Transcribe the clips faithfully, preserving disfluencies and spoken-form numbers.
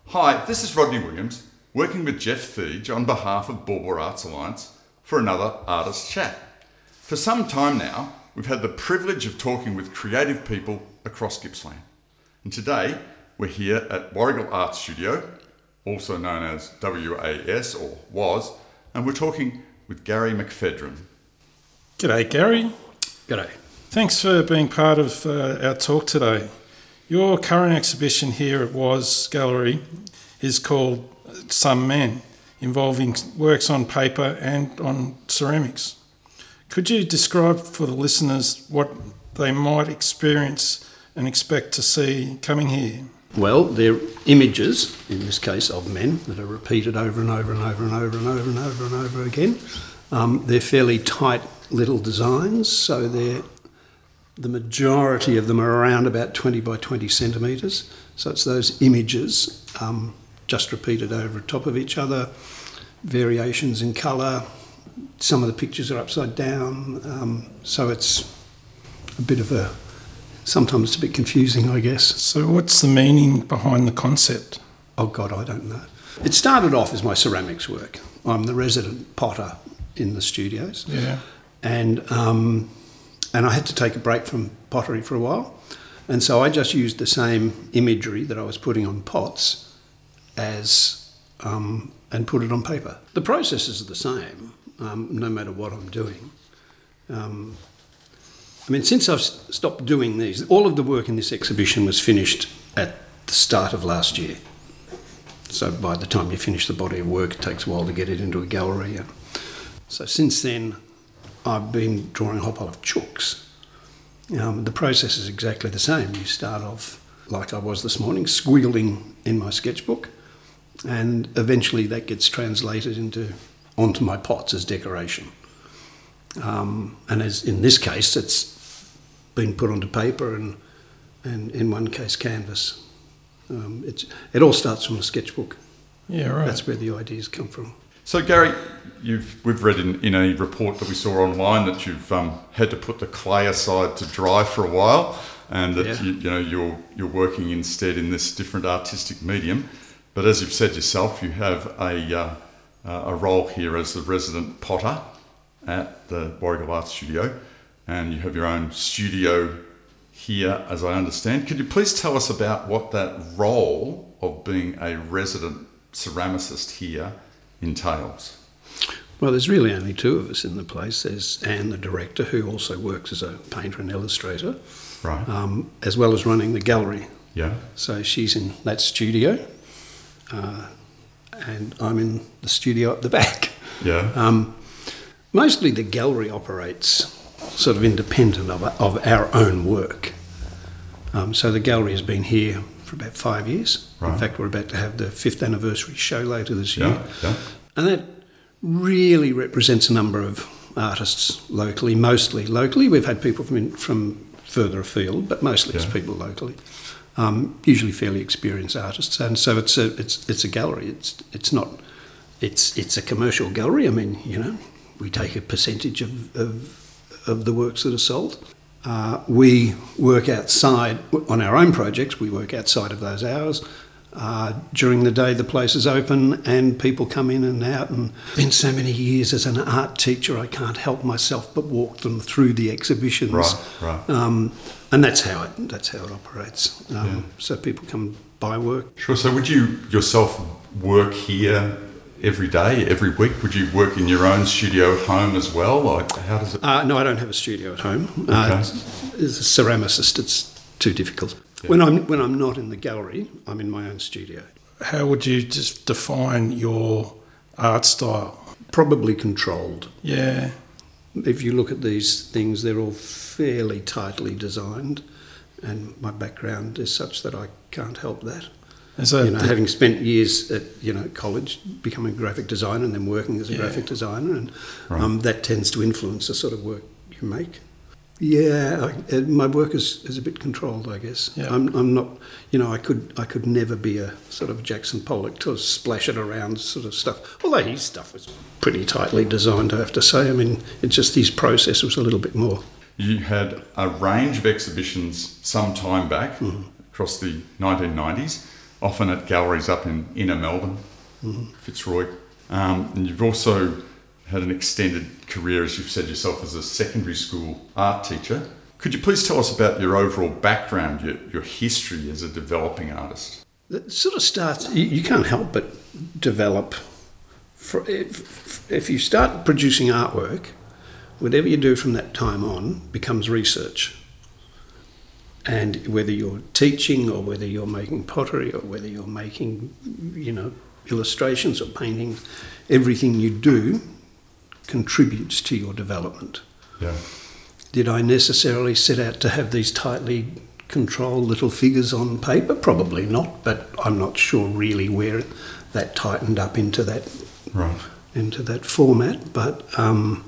Hi, this is Rodney Williams, working with Jeff Theege on behalf of Baw Baw Arts Alliance for another Artist Chat. For some time now, we've had the privilege of talking with creative people across Gippsland. And today, we're here at Warrigal Art Studio, also known as W A S or W A S, and we're talking with Gary McPhedran. G'day, Gary. G'day. Thanks for being part of uh, our talk today. Your current exhibition here at W A S Gallery is called Some Men, involving works on paper and on ceramics. Could you describe for the listeners what they might experience and expect to see coming here? Well, they're images, in this case, of men that are repeated over and over and over and over and over and over and over again. Um, they're fairly tight little designs, so they're the majority of them are around about twenty by twenty centimetres. So it's those images um, just repeated over top of each other, variations in colour. Some of the pictures are upside down, um, so it's a bit of a, sometimes it's a bit confusing, I guess. So what's the meaning behind the concept? Oh God, I don't know. It started off as my ceramics work. I'm the resident potter in the studios. Yeah. And um, and I had to take a break from pottery for a while. And so I just used the same imagery that I was putting on pots as um, and put it on paper. The processes are the same, um, no matter what I'm doing. Um, I mean, since I've stopped doing these, all of the work in this exhibition was finished at the start of last year. So by the time you finish the body of work, it takes a while to get it into a gallery. And so since then, I've been drawing a whole pile of chooks. Um, the process is exactly the same. You start off like I was this morning, squiggling in my sketchbook, and eventually that gets translated into onto my pots as decoration. Um, and as in this case, it's been put onto paper and, and in one case, canvas. Um, it's, it all starts from a sketchbook. Yeah, right. That's where the ideas come from. So Gary, you've we've read in, in a report that we saw online that you've um, had to put the clay aside to dry for a while, and that Yeah. you, you know you're you're working instead in this different artistic medium. But as you've said yourself, you have a uh, a role here as the resident potter at the Warrigal Art Studio, and you have your own studio here, as I understand. Could you please tell us about what that role of being a resident ceramicist here entails? Well, there's really only two of us in the place. There's Anne, the director, who also works as a painter and illustrator, Right. um, as well as running the gallery. Yeah. So she's in that studio, uh, and I'm in the studio at the back. Yeah. Um, mostly the gallery operates sort of independent of, of our own work. Um, so the gallery has been here for about five years. Right. In fact, we're about to have the fifth anniversary show later this year. Yeah. Yeah. And that really represents a number of artists locally, mostly locally. We've had people from in, from further afield, but mostly Yeah. it's people locally. Um, usually fairly experienced artists, and so it's a it's it's a gallery. It's it's not it's it's a commercial gallery. I mean, you know, we take a percentage of of, of the works that are sold. Uh, we work outside on our own projects. We work outside of those hours. Uh, during the day, the place is open and people come in and out. And been so many years as an art teacher, I can't help myself but walk them through the exhibitions. Right. Right. Um, and that's how it that's how it operates. Um, Yeah. So people come buy work. Sure. So would you yourself work here every day, every week? Would you work in your own studio at home as well? Like, how does it? Uh, no, I don't have a studio at home. Okay. Uh, as a ceramicist, it's too difficult. Yeah. When I'm when I'm not in the gallery, I'm in my own studio. How would you just define your art style? Probably controlled. Yeah. If you look at these things, they're all fairly tightly designed, and my background is such that I can't help that. Is that You know, the- having spent years at you know college, becoming a graphic designer, and then working as a Yeah. graphic designer, and Right. um, that tends to influence the sort of work you make. Yeah, I, uh, my work is, is a bit controlled, I guess. Yeah. I'm, I'm not, you know, I could I could never be a sort of Jackson Pollock to splash it around sort of stuff. Although his stuff was pretty tightly designed, I have to say. I mean, it's just his process was a little bit more. You had a range of exhibitions some time back Mm-hmm. across the nineteen nineties. often at galleries up in inner Melbourne, mm-hmm. Fitzroy. Um, and you've also had an extended career, as you've said yourself, as a secondary school art teacher. Could you please tell us about your overall background, your, your history as a developing artist? It sort of starts, you, you can't help but develop. For, if, if you start producing artwork, whatever you do from that time on becomes research. And whether you're teaching or whether you're making pottery or whether you're making, you know, illustrations or paintings, everything you do contributes to your development. Yeah. Did I necessarily set out to have these tightly controlled little figures on paper? Probably not, but I'm not sure really where that tightened up into that right. into that format. But um,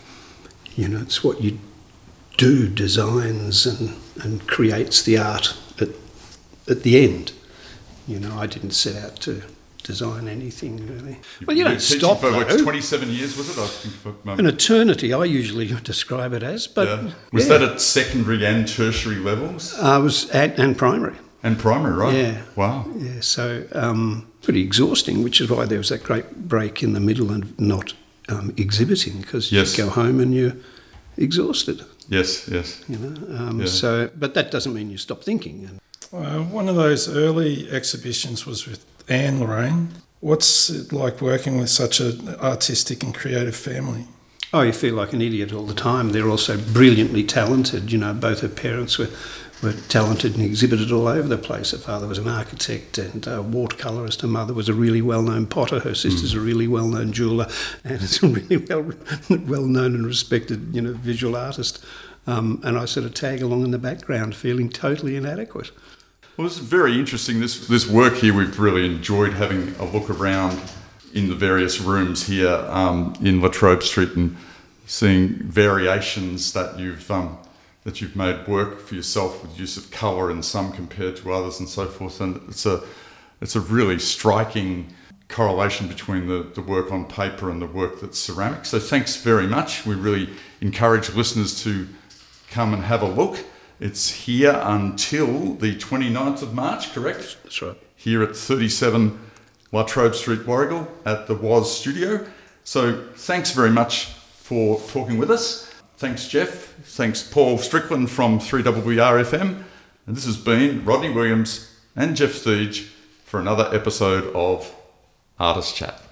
you know, it's what you do, designs and, and creates the art at at the end. You know, I didn't set out to design anything really. You, well, you don't stop for though. like twenty-seven years, was it? I think for An eternity, I usually describe it as. But yeah. Was yeah. that at secondary and tertiary levels? I was at and primary. And primary, right? Yeah. Wow. Yeah. So um, pretty exhausting, which is why there was that great break in the middle and not um, exhibiting, because yes. you go home and you're exhausted. Yes. Yes. You know. Um, yeah. So, but that doesn't mean you stop thinking. Uh, one of those early exhibitions was with Anne Lorraine. What's it like working with such an artistic and creative family? Oh, you feel like an idiot all the time. They're also brilliantly talented. You know, both her parents were, were talented and exhibited all over the place. Her father was an architect and a watercolourist. Her mother was a really well-known potter. Her sister's mm. a really well-known jeweller, and it's a really well, well-known and respected, you know, visual artist. Um, and I sort of tag along in the background, feeling totally inadequate. Well, this is very interesting. This this work here, we've really enjoyed having a look around in the various rooms here um, in La Trobe Street and seeing variations that you've um, that you've made work for yourself with use of colour in some compared to others and so forth. And it's a it's a really striking correlation between the, the work on paper and the work that's ceramic. So thanks very much. We really encourage listeners to come and have a look. It's here until the twenty-ninth of March, correct? That's right. Here at thirty-seven La Trobe Street, Warragul at the W O Z studio. So thanks very much for talking with us. Thanks, Jeff. Thanks, Paul Strickland from three W B R F M. And this has been Rodney Williams and Jeff Thiege for another episode of Artist Chat.